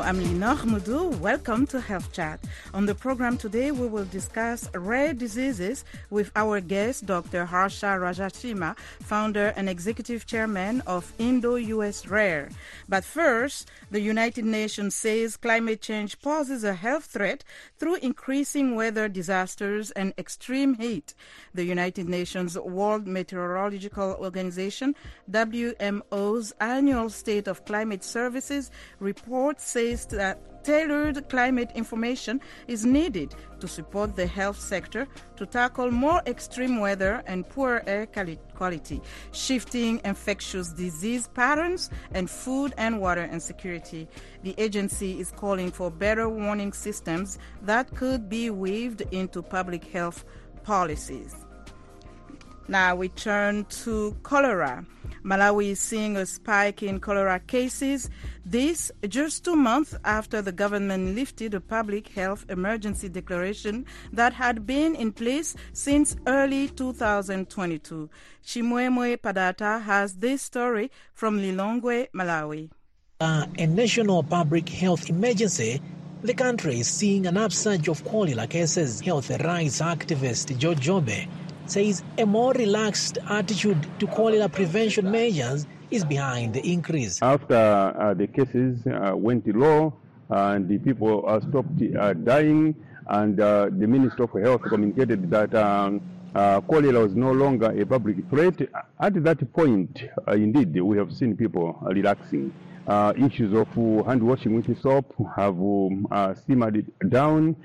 I'm Linor Moudou. Welcome to Health Chat. On the program today, we will discuss rare diseases with our guest, Dr. Harsha Rajashima, founder and executive chairman of Indo-US Rare. But first, the United Nations says climate change poses a health threat through increasing weather disasters and extreme heat. The United Nations World Meteorological Organization, WMO's annual State of Climate Services report says that tailored climate information is needed to support the health sector to tackle more extreme weather and poor air quality, shifting infectious disease patterns, and food and water insecurity. The agency is calling for better warning systems that could be weaved into public health policies. Now we turn to cholera. Malawi is seeing a spike in cholera cases. This just 2 months after the government lifted a public health emergency declaration that had been in place since early 2022. Chimwemwe Padata has this story from Lilongwe, Malawi. A national public health emergency, the country is seeing an upsurge of cholera cases. Health rights activist George Jobe says a more relaxed attitude to cholera prevention measures is behind the increase. After the cases went low and the people stopped dying, and the Minister of Health communicated that cholera was no longer a public threat, at that point, indeed, we have seen people relaxing. Issues of hand washing with soap have simmered down.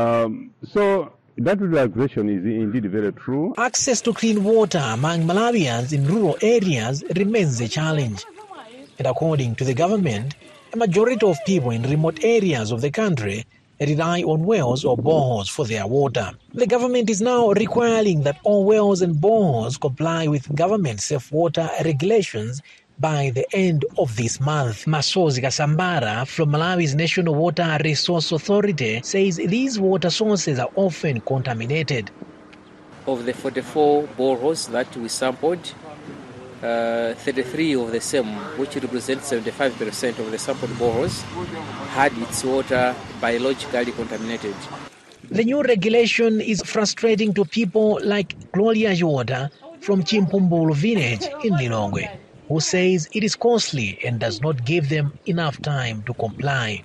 So that relaxation is indeed very true. Access to clean water among Malawians in rural areas remains a challenge. And according to the government, a majority of people in remote areas of the country rely on wells or boreholes for their water. The government is now requiring that all wells and boreholes comply with government safe water regulations by the end of this month. Masozi Kasambara from Malawi's National Water Resource Authority says these water sources are often contaminated. Of the 44 boreholes that we sampled, 33 of the same, which represents 75% of the sampled boreholes, had its water biologically contaminated. The new regulation is frustrating to people like Gloria Yoda from Chimpumbulu village in Lilongwe, who says it is costly and does not give them enough time to comply.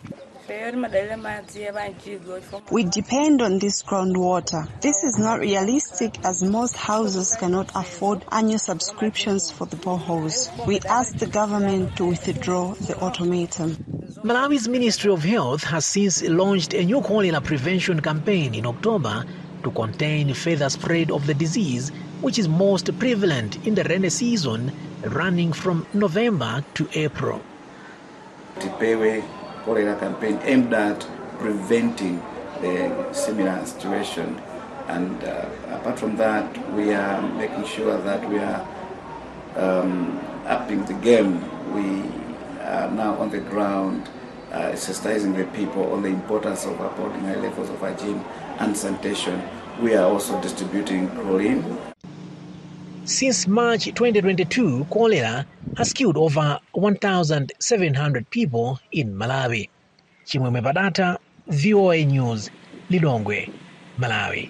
We depend on this groundwater. This is not realistic as most houses cannot afford annual subscriptions for the boreholes. We ask the government to withdraw the ultimatum. Malawi's Ministry of Health has since launched a new cholera prevention campaign in October to contain further spread of the disease, which is most prevalent in the rainy season, running from November to April. Tipewe cholera campaign aimed at preventing the similar situation, and apart from that, we are making sure that we are upping the game. We are now on the ground sensitizing the people on the importance of upholding high levels of hygiene and sanitation. We are also distributing chlorine. Since March 2022, cholera has killed over 1,700 people in Malawi. Chimwemwe Padata, VOA News, Lilongwe, Malawi.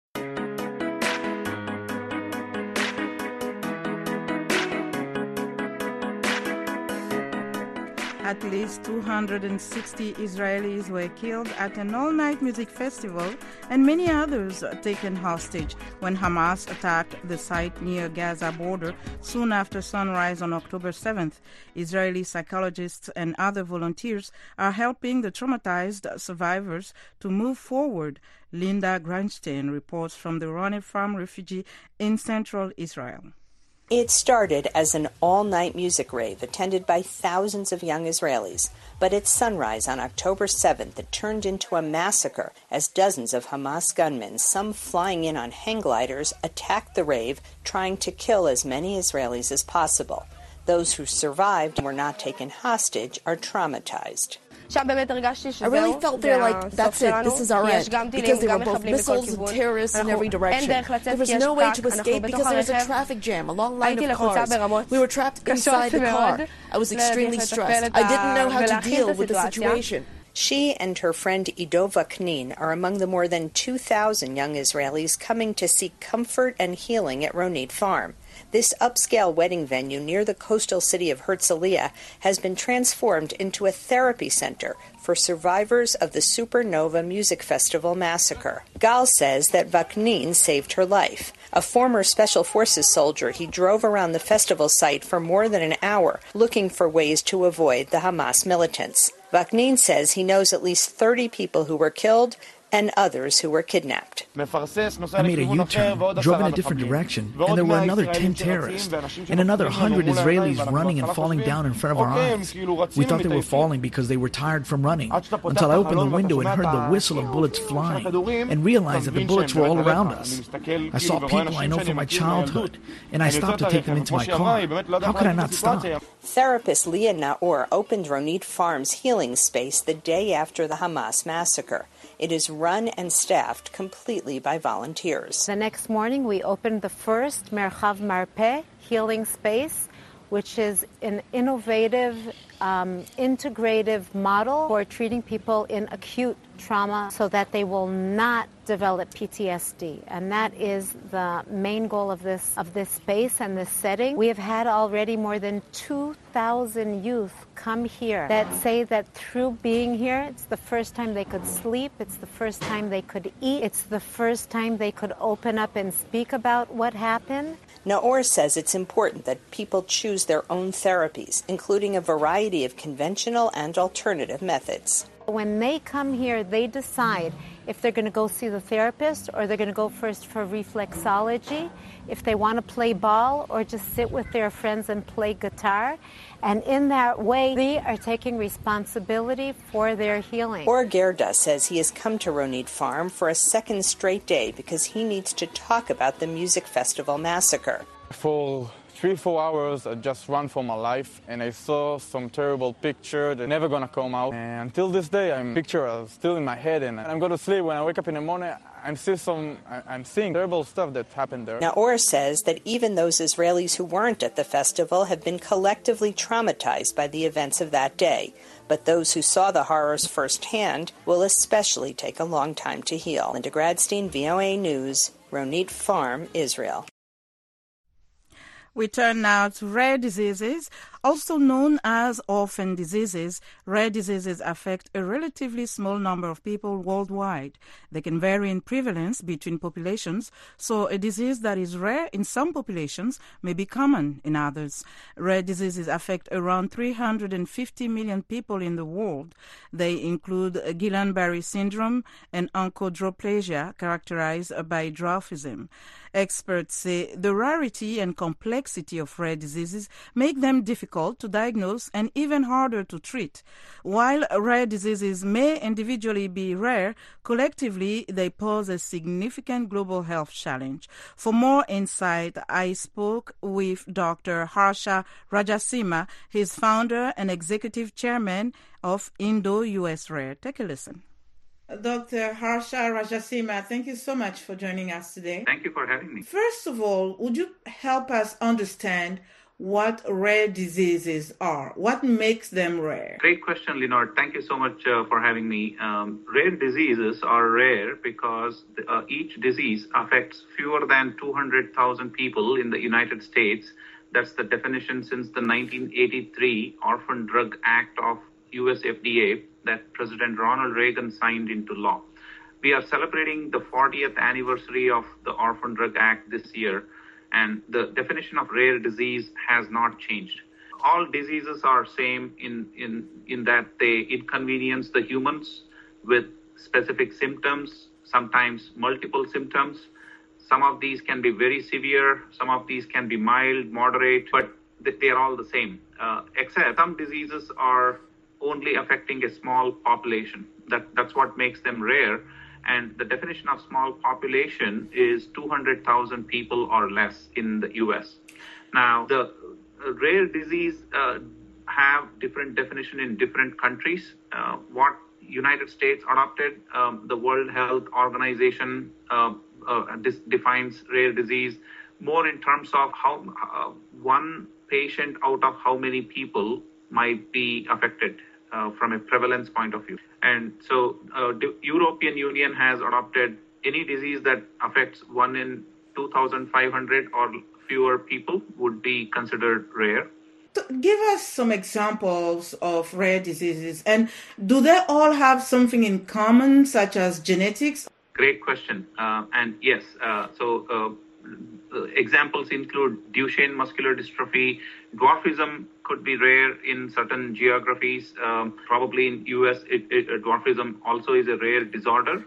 At least 260 Israelis were killed at an all-night music festival and many others taken hostage when Hamas attacked the site near Gaza border soon after sunrise on October 7th. Israeli psychologists and other volunteers are helping the traumatized survivors to move forward. Linda Grunstein reports from the Ronnie Farm refugee in central Israel. It started as an all-night music rave attended by thousands of young Israelis, but at sunrise on October 7th it turned into a massacre as dozens of Hamas gunmen, some flying in on hang gliders, attacked the rave, trying to kill as many Israelis as possible. Those who survived and were not taken hostage are traumatized. I really felt they're like, that's it, this is our end, because there were both missiles and terrorists in every direction. There was no way to escape because there was a traffic jam, a long line of cars. We were trapped inside the car. I was extremely stressed. I didn't know how to deal with the situation. She and her friend Ido Vaknin are among the more than 2,000 young Israelis coming to seek comfort and healing at Ronit Farm. This upscale wedding venue near the coastal city of Herzliya has been transformed into a therapy center for survivors of the Supernova Music Festival massacre. Gal says that Vaknin saved her life. A former Special Forces soldier, he drove around the festival site for more than an hour looking for ways to avoid the Hamas militants. Vaknin says he knows at least 30 people who were killed and others who were kidnapped. I made a U-turn, drove in a different direction, and there were another 10 terrorists, and another 100 Israelis running and falling down in front of our eyes. We thought they were falling because they were tired from running, until I opened the window and heard the whistle of bullets flying, and realized that the bullets were all around us. I saw people I know from my childhood, and I stopped to take them into my car. How could I not stop? Therapist Leah Naor opened Ronit Farm's healing space the day after the Hamas massacre. It is run and staffed completely by volunteers. The next morning, we opened the first Merchav Marpeh healing space, which is an innovative, integrative model for treating people in acute trauma so that they will not develop PTSD. And that is the main goal of this space and this setting. We have had already more than 2,000 youth come here that say that through being here, it's the first time they could sleep, it's the first time they could eat, it's the first time they could open up and speak about what happened. Naor says it's important that people choose their own therapies, including a variety of conventional and alternative methods. When they come here, they decide if they're going to go see the therapist or they're going to go first for reflexology, if they want to play ball or just sit with their friends and play guitar. And in that way, they are taking responsibility for their healing. Or Gerda says he has come to Ronit Farm for a second straight day because he needs to talk about the music festival massacre. For 3-4 hours, I just ran for my life, and I saw some terrible picture that never gonna come out. And until this day, picture are still in my head, and I'm going to sleep. When I wake up in the morning, I'm seeing terrible stuff that happened there. Naor says that even those Israelis who weren't at the festival have been collectively traumatized by the events of that day. But those who saw the horrors firsthand will especially take a long time to heal. Linda Gradstein, VOA News, Ronit Farm, Israel. We turn now to rare diseases. Also known as orphan diseases, rare diseases affect a relatively small number of people worldwide. They can vary in prevalence between populations, so a disease that is rare in some populations may be common in others. Rare diseases affect around 350 million people in the world. They include Guillain-Barré syndrome and achondroplasia, characterized by dwarfism. Experts say the rarity and complexity of rare diseases make them difficult to diagnose and even harder to treat. While rare diseases may individually be rare, collectively they pose a significant global health challenge. For more insight, I spoke with Dr. Harsha Rajasima. He's founder and executive chairman of Indo-US Rare. Take a listen. Dr. Harsha Rajasima, thank you so much for joining us today. Thank you for having me. First of all, would you help us understand what rare diseases are? What makes them rare? Great question, Leonard. Thank you so much for having me. Rare diseases are rare because each disease affects fewer than 200,000 people in the United States. That's the definition since the 1983 Orphan Drug Act of US FDA that President Ronald Reagan signed into law. We are celebrating the 40th anniversary of the Orphan Drug Act this year, and the definition of rare disease has not changed. All diseases are same in that they inconvenience the humans with specific symptoms, sometimes multiple symptoms. Some of these can be very severe, some of these can be mild, moderate, but they are all the same, except some diseases are only affecting a small population. That's what makes them rare. And the definition of small population is 200,000 people or less in the U.S. Now, the rare disease have different definition in different countries. What United States adopted, the World Health Organization defines rare disease more in terms of how one patient out of how many people might be affected from a prevalence point of view. And so the European Union has adopted any disease that affects 1 in 2,500 or fewer people would be considered rare. Give us some examples of rare diseases, and do they all have something in common, such as genetics? Great question. And yes, examples include Duchenne muscular dystrophy. Dwarfism could be rare in certain geographies. Probably in US, dwarfism also is a rare disorder.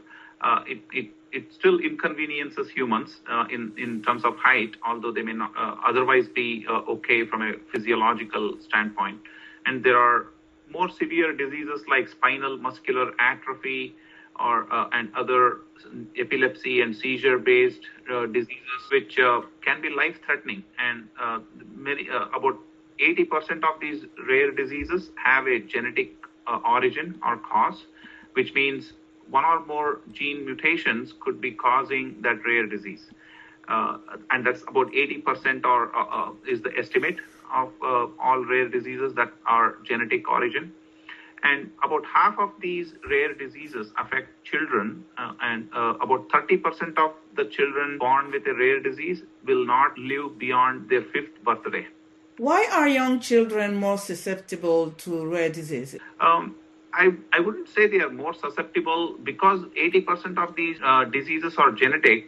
It still inconveniences humans in terms of height, although they may not otherwise be okay from a physiological standpoint. And there are more severe diseases like spinal muscular atrophy and other epilepsy and seizure-based diseases, which can be life-threatening. And about 80% of these rare diseases have a genetic origin or cause, which means one or more gene mutations could be causing that rare disease. And that's about 80% is the estimate of all rare diseases that are genetic origin. And about half of these rare diseases affect children, and about 30% of the children born with a rare disease will not live beyond their 5th birthday. Why are young children more susceptible to rare diseases? I wouldn't say they are more susceptible because 80% of these diseases are genetic.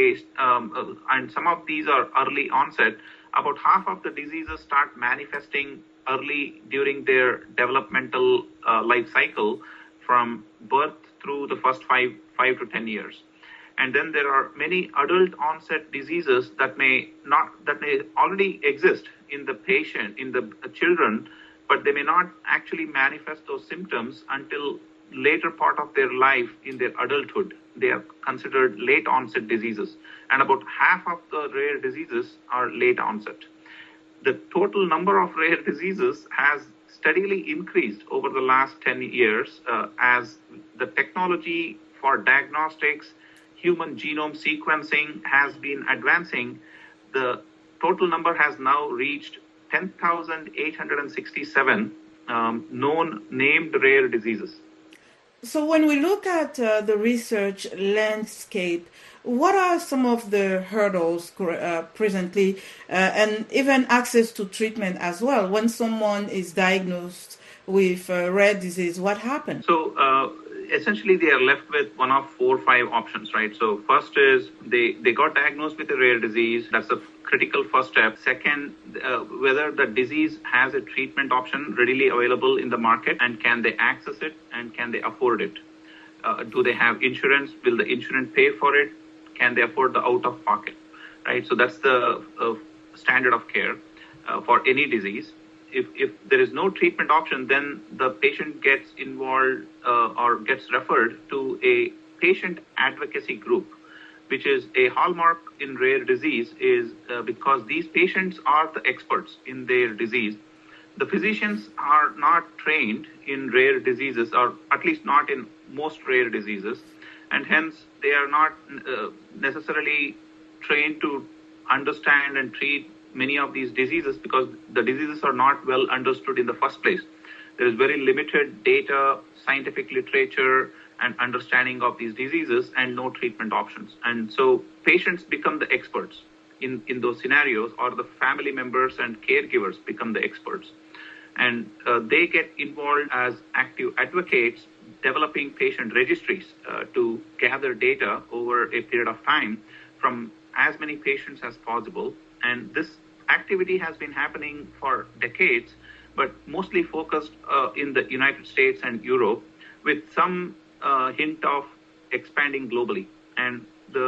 And some of these are early onset. About half of the diseases start manifesting early during their developmental life cycle, from birth through the first 5 to 10 years. And then there are many adult onset diseases that may already exist in the patient, in the children, but they may not actually manifest those symptoms until later part of their life in their adulthood. They are considered late onset diseases. And about half of the rare diseases are late onset. The total number of rare diseases has steadily increased over the last 10 years as the technology for diagnostics, human genome sequencing has been advancing. The total number has now reached 10,867 known named rare diseases. So when we look at the research landscape, what are some of the hurdles presently, and even access to treatment as well? When someone is diagnosed with rare disease, what happens? So essentially they are left with one of 4 or 5 options, right? So first is they got diagnosed with a rare disease. That's a critical first step. Second, whether the disease has a treatment option readily available in the market, and can they access it, and can they afford it? Do they have insurance? Will the insurance pay for it? Can they afford the out-of-pocket, right? So that's the standard of care for any disease. If there is no treatment option, then the patient gets involved or gets referred to a patient advocacy group, which is a hallmark in rare disease, is because these patients are the experts in their disease. The physicians are not trained in rare diseases, or at least not in most rare diseases, and hence they are not necessarily trained to understand and treat many of these diseases, because the diseases are not well understood in the first place. There is very limited data, scientific literature, and understanding of these diseases, and no treatment options. And so patients become the experts in those scenarios, or the family members and caregivers become the experts. And they get involved as active advocates, developing patient registries to gather data over a period of time from as many patients as possible. And this activity has been happening for decades, but mostly focused in the United States and Europe, with some hint of expanding globally. And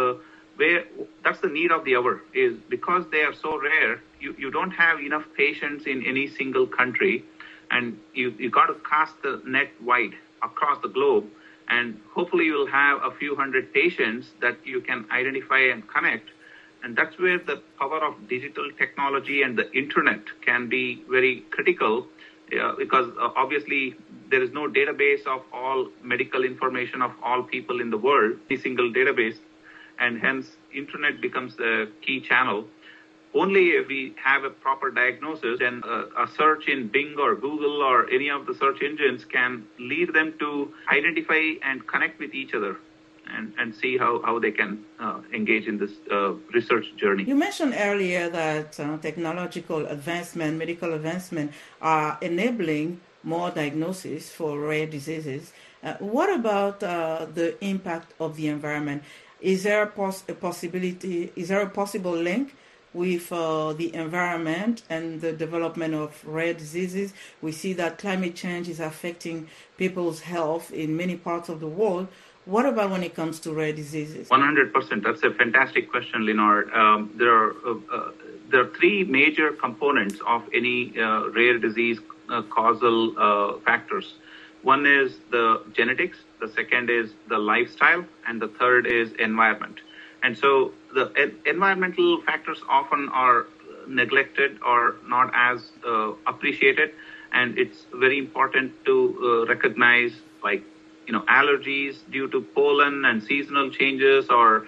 that's the need of the hour, is because they are so rare, you don't have enough patients in any single country, and you got to cast the net wide across the globe, and hopefully you'll have a few hundred patients that you can identify and connect. And that's where the power of digital technology and the internet can be very critical because obviously there is no database of all medical information of all people in the world, a single database, and hence internet becomes the key channel. Only if we have a proper diagnosis, then a search in Bing or Google or any of the search engines can lead them to identify and connect with each other and see how they can engage in this research journey. You mentioned earlier that technological advancement, medical advancement are enabling more diagnosis for rare diseases. What about the impact of the environment? Is there a possibility? Is there a possible link with the environment and the development of rare diseases? We see that climate change is affecting people's health in many parts of the world. What about when it comes to rare diseases? 100%. That's a fantastic question, Leonard. There are three major components of any rare disease causal factors. One is the genetics, the second is the lifestyle, and the third is environment. And so the environmental factors often are neglected or not as appreciated, and it's very important to recognize, like, allergies due to pollen and seasonal changes, or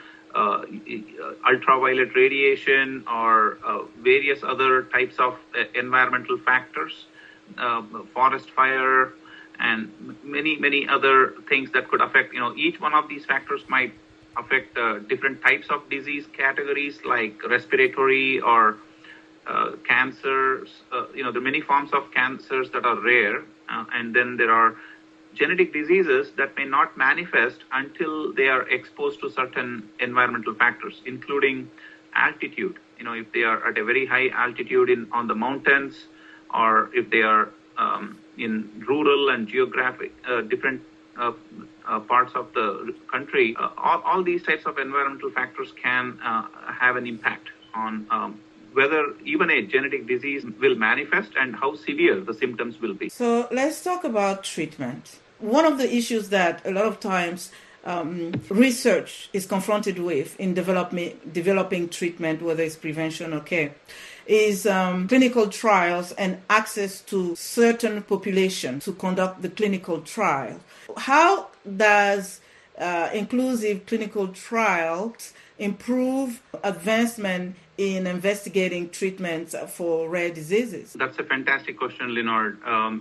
ultraviolet radiation, or various other types of environmental factors, forest fire, and many other things that could affect. Each one of these factors might affect different types of disease categories, like respiratory or cancers. There are many forms of cancers that are rare, and then there are genetic diseases that may not manifest until they are exposed to certain environmental factors, including altitude. If they are at a very high altitude on the mountains, or if they are in rural and geographic different parts of the country, all these types of environmental factors can have an impact on whether even a genetic disease will manifest and how severe the symptoms will be. So let's talk about treatment. One of the issues that a lot of times research is confronted with in developing treatment, whether it's prevention or care, is clinical trials and access to certain population to conduct the clinical trial. How does inclusive clinical trials improve advancement in investigating treatments for rare diseases? That's a fantastic question, Leonard.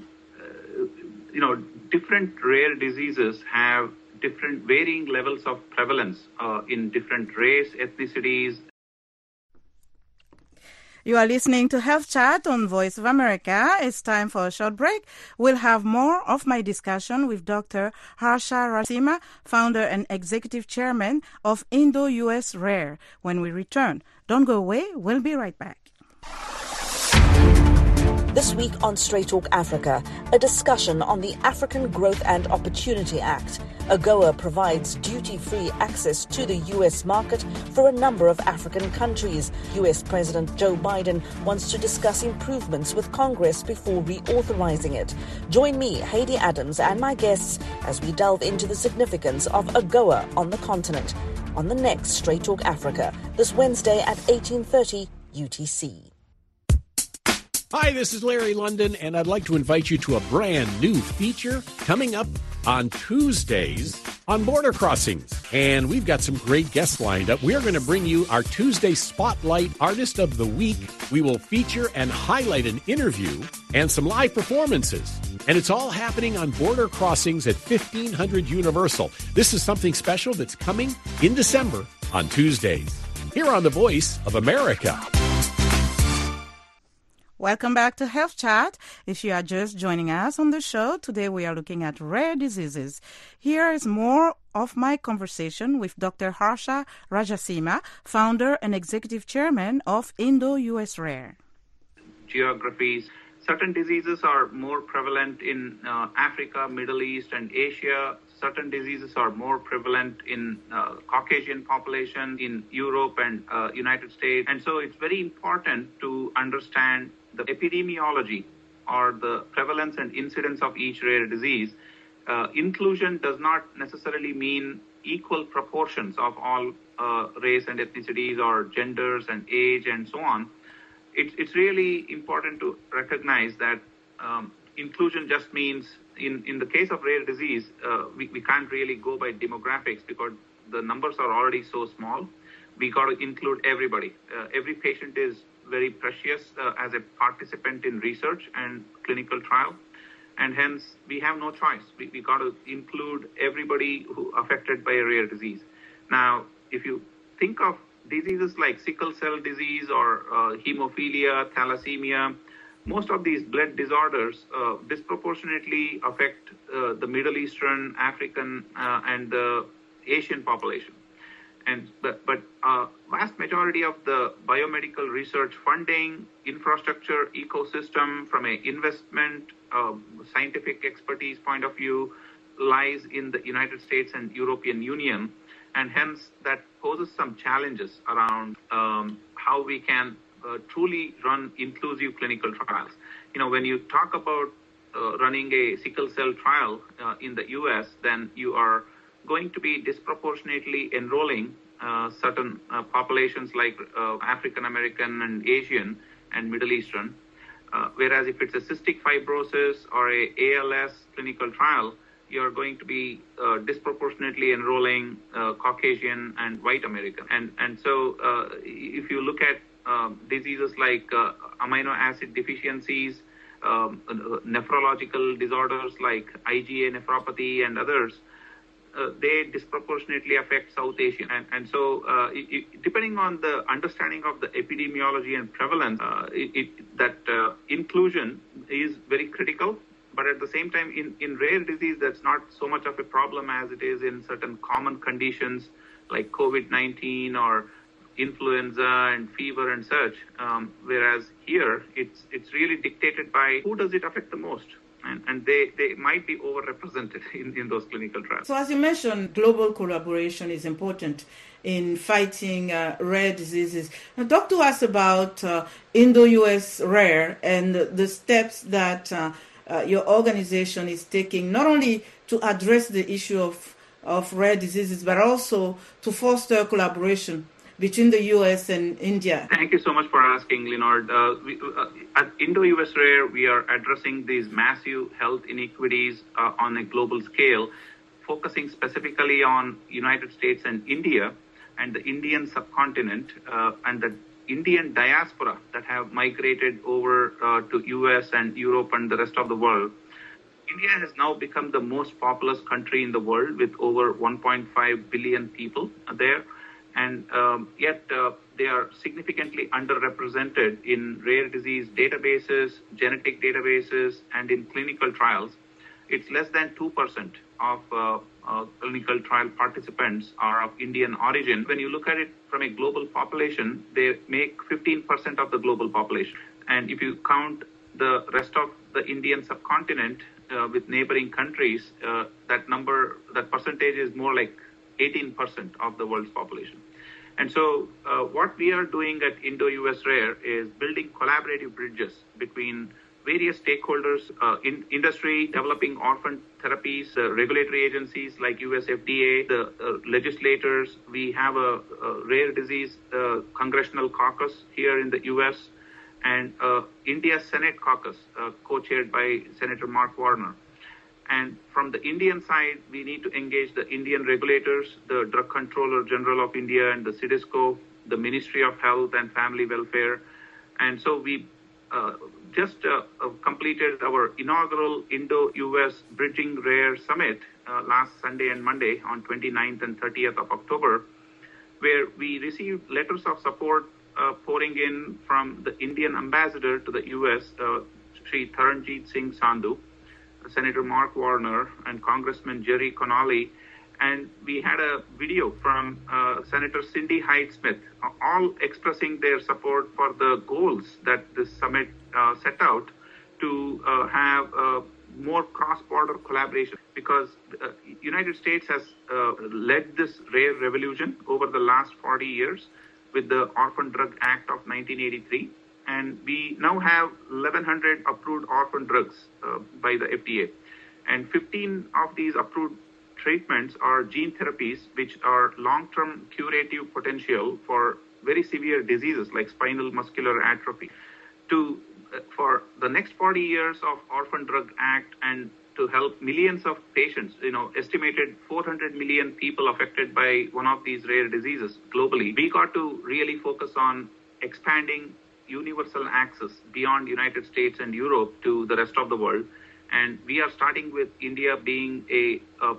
Different rare diseases have different varying levels of prevalence in different race, ethnicities. You are listening to Health Chat on Voice of America. It's time for a short break. We'll have more of my discussion with Dr. Harsha Rajasima, founder and executive chairman of Indo-US Rare, when we return. Don't go away. We'll be right back. This week on Straight Talk Africa, a discussion on the African Growth and Opportunity Act. AGOA provides duty-free access to the U.S. market for a number of African countries. U.S. President Joe Biden wants to discuss improvements with Congress before reauthorizing it. Join me, Heidi Adams, and my guests as we delve into the significance of AGOA on the continent on the next Straight Talk Africa, this Wednesday at 18:30 UTC. Hi, this is Larry London, and I'd like to invite you to a brand new feature coming up on Tuesdays on Border Crossings. And we've got some great guests lined up. We are going to bring you our Tuesday Spotlight Artist of the Week. We will feature and highlight an interview and some live performances. And it's all happening on Border Crossings at 1500 Universal. This is something special that's coming in December on Tuesdays, here on the Voice of America. Welcome back to Health Chat. If you are just joining us on the show, today we are looking at rare diseases. Here is more of my conversation with Dr. Harsha Rajasima, founder and executive chairman of Indo-US Rare. Geographies. Certain diseases are more prevalent in Africa, Middle East, and Asia. Certain diseases are more prevalent in Caucasian population, in Europe and United States. And so it's very important to understand the epidemiology, or the prevalence and incidence of each rare disease. Inclusion does not necessarily mean equal proportions of all race and ethnicities or genders and age and so on. It's really important to recognize that inclusion just means, in the case of rare disease, we can't really go by demographics because the numbers are already so small. We got to include everybody. Every patient is very precious as a participant in research and clinical trial, and hence we have no choice. We got to include everybody who affected by a rare disease. Now, if you think of diseases like sickle cell disease or hemophilia, thalassemia, most of these blood disorders disproportionately affect the Middle Eastern, African, and the Asian population. But vast majority of the biomedical research funding, infrastructure, ecosystem from an investment, scientific expertise point of view lies in the United States and European Union. And hence that poses some challenges around how we can truly run inclusive clinical trials. When you talk about running a sickle cell trial in the US, then you are going to be disproportionately enrolling certain populations like African American and Asian and Middle Eastern. Whereas if it's a cystic fibrosis or a ALS clinical trial, you're going to be disproportionately enrolling Caucasian and white American. And so if you look at diseases like amino acid deficiencies, nephrological disorders like IgA nephropathy and others, they disproportionately affect South Asian. And so depending on the understanding of the epidemiology and prevalence, that inclusion is very critical. But at the same time, in rare disease, that's not so much of a problem as it is in certain common conditions like COVID-19 or influenza and fever and such. Whereas here, it's really dictated by who does it affect the most. And they might be overrepresented in those clinical trials. So as you mentioned, global collaboration is important in fighting rare diseases. Now, talk to us about Indo-US Rare and the steps that your organization is taking, not only to address the issue of rare diseases, but also to foster collaboration between the U.S. and India. Thank you so much for asking, Leonard. At Indo-US Rare, we are addressing these massive health inequities on a global scale, focusing specifically on United States and India and the Indian subcontinent and the Indian diaspora that have migrated over to US and Europe and the rest of the world. India has now become the most populous country in the world with over 1.5 billion people there. And yet they are significantly underrepresented in rare disease databases, genetic databases, and in clinical trials. It's less than 2% of clinical trial participants are of Indian origin. When you look at it from a global population, they make 15% of the global population. And if you count the rest of the Indian subcontinent with neighboring countries, that percentage is more like 18% of the world's population. And so what we are doing at Indo-US Rare is building collaborative bridges between various stakeholders, in industry, developing orphan therapies, regulatory agencies like US FDA, the legislators. We have a rare disease congressional caucus here in the US, and India Senate caucus co-chaired by Senator Mark Warner. And from the Indian side, we need to engage the Indian regulators, the Drug Controller General of India and the CDSCO, the Ministry of Health and Family Welfare. And so we just completed our inaugural Indo-US Bridging Rare Summit last Sunday and Monday on 29th and 30th of October, where we received letters of support pouring in from the Indian ambassador to the US, Sri Taranjit Singh Sandhu, Senator Mark Warner, and Congressman Jerry Connolly. And we had a video from Senator Cindy Hyde-Smith, all expressing their support for the goals that this summit set out to have more cross-border collaboration, because the United States has led this rare revolution over the last 40 years with the Orphan Drug Act of 1983. And we now have 1,100 approved orphan drugs by the FDA. And 15 of these approved treatments are gene therapies, which are long-term curative potential for very severe diseases like spinal muscular atrophy. To for the next 40 years of Orphan Drug Act and to help millions of patients, estimated 400 million people affected by one of these rare diseases globally, we got to really focus on expanding universal access beyond United States and Europe to the rest of the world. And we are starting with India being a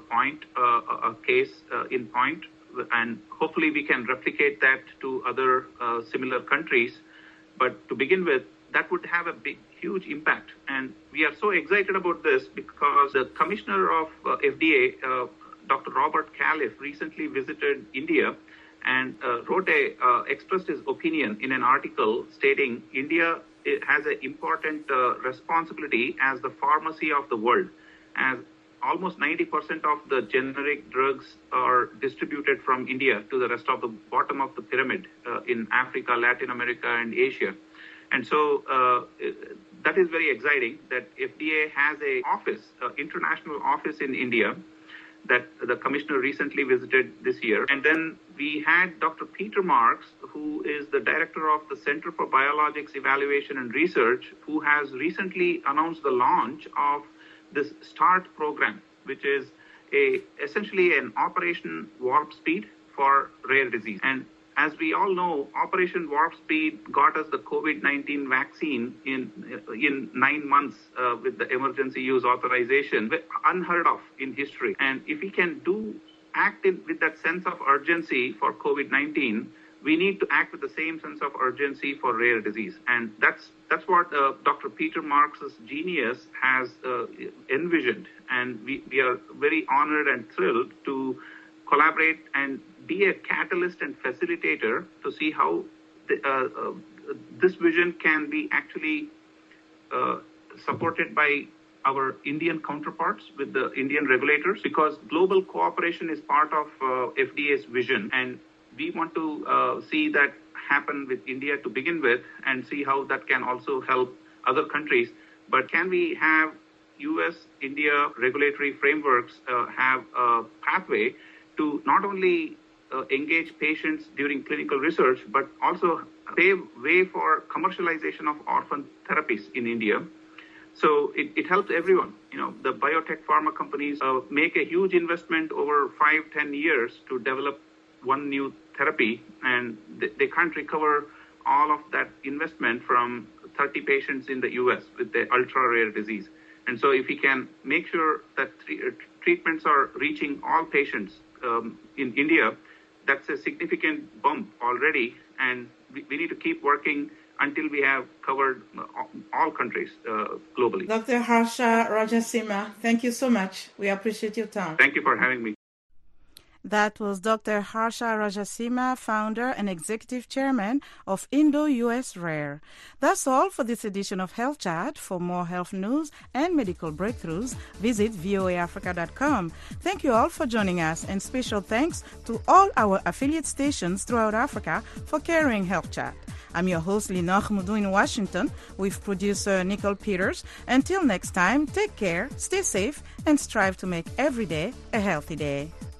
case in point, and hopefully we can replicate that to other similar countries. But to begin with, that would have a huge impact. And we are so excited about this because the Commissioner of FDA, Dr. Robert Califf, recently visited India and expressed his opinion in an article stating India has an important responsibility as the pharmacy of the world, as almost 90% of the generic drugs are distributed from India to the rest of the bottom of the pyramid in Africa, Latin America, and Asia. And so that is very exciting that FDA has an international office in India that the commissioner recently visited this year. And then we had Dr. Peter Marks, who is the director of the Center for Biologics Evaluation and Research, who has recently announced the launch of this START program, which is essentially an Operation Warp Speed for rare disease. And as we all know, Operation Warp Speed got us the COVID-19 vaccine in 9 months with the emergency use authorization, unheard of in history. And if we can act with that sense of urgency for COVID-19, we need to act with the same sense of urgency for rare disease. And that's what Dr. Peter Marks' genius has envisioned. And we are very honored and thrilled to collaborate and be a catalyst and facilitator to see how this vision can be actually supported by our Indian counterparts with the Indian regulators, because global cooperation is part of FDA's vision. And we want to see that happen with India to begin with and see how that can also help other countries. But can we have US-India regulatory frameworks have a pathway to not only engage patients during clinical research, but also pave way for commercialization of orphan therapies in India. So it helps everyone. The biotech pharma companies make a huge investment over 5-10 years to develop one new therapy, and they can't recover all of that investment from 30 patients in the US with the ultra-rare disease. And so if we can make sure that treatments are reaching all patients in India, that's a significant bump already, and we need to keep working until we have covered all countries globally. Dr. Harsha Rajasima, thank you so much. We appreciate your time. Thank you for having me. That was Dr. Harsha Rajasima, founder and executive chairman of Indo-US Rare. That's all for this edition of Health Chat. For more health news and medical breakthroughs, visit voaafrica.com. Thank you all for joining us, and special thanks to all our affiliate stations throughout Africa for carrying Health Chat. I'm your host, Linor Mudu in Washington, with producer Nicole Peters. Until next time, take care, stay safe, and strive to make every day a healthy day.